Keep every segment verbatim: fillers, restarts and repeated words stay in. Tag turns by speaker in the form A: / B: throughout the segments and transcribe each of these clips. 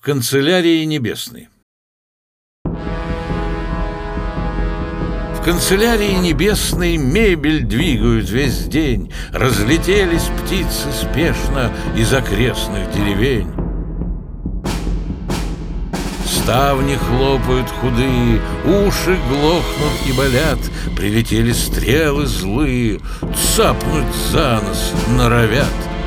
A: канцелярии небесной. В канцелярии небесной мебель двигают весь день, разлетелись птицы спешно из окрестных деревень. Ставни хлопают худые, уши глохнут и болят, прилетели стрелы злые, цапнуть за нос норовят.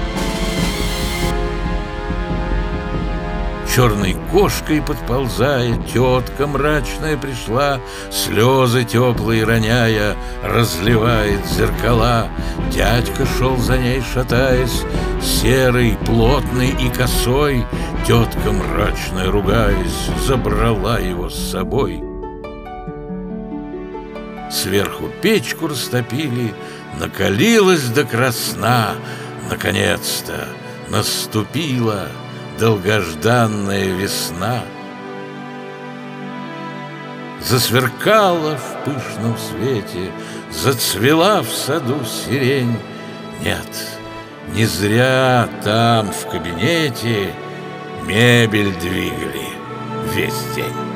A: Черной кошкой подползая, тетка мрачная пришла, слезы теплые роняя, разливает зеркала. Дядька шел за ней, шатаясь, серый, плотный и косой. Тетка мрачная, ругаясь, забрала его с собой. Сверху печку растопили, накалилась до красна. Наконец-то наступила долгожданная весна. Засверкала в пышном свете, зацвела в саду сирень. Нет, не зря там в кабинете мебель двигали весь день.